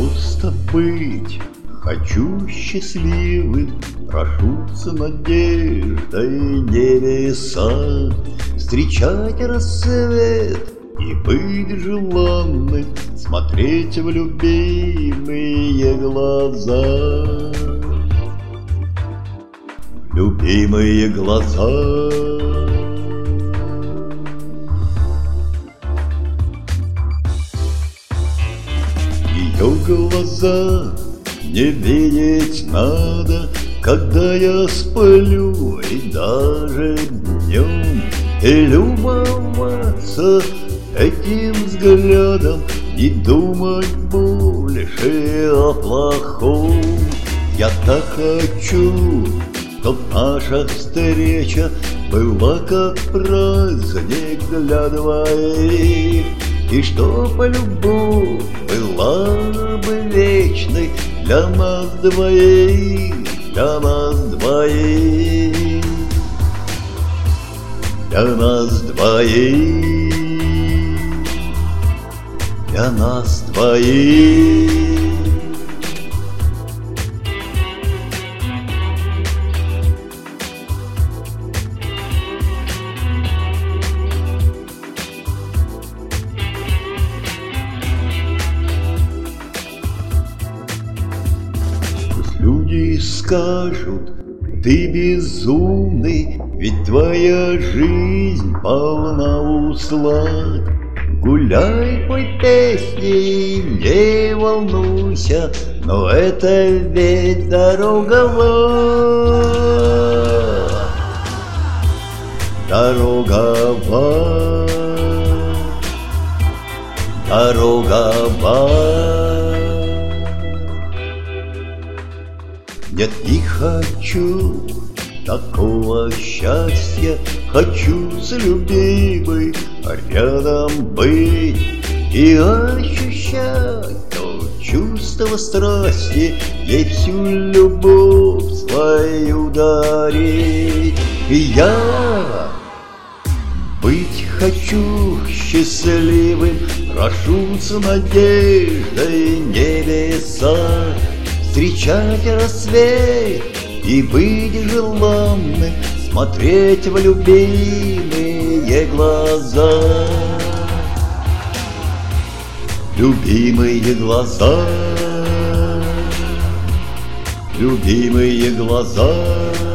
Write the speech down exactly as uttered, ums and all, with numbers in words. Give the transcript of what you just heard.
просто быть. Хочу счастливым, прошу с надеждой небеса, встречать рассвет и быть желанным, смотреть в любимые глаза. Любимые глаза. Ее глаза не видеть надо, когда я сплю и даже днем, и любоваться этим взглядом, не думать больше о плохом. Я так хочу, чтоб наша встреча была как праздник для двоих, и чтоб любовь была бы вечной для нас двоих, для нас двоих, для нас двоих, для нас двоих. Люди скажут, ты безумный, ведь твоя жизнь полна услад. Гуляй, пой песни, не волнуйся, но это ведь дорога в ад. Дорога в ад. Дорога в ад. Нет, не хочу такого счастья, хочу с любимой рядом быть и ощущать то чувство страсти, ей всю любовь свою дарить. И я быть хочу счастливым, прошу с надеждой небеса, встречать рассвет и быть желанным, смотреть в любимые глаза. Любимые глаза. Любимые глаза.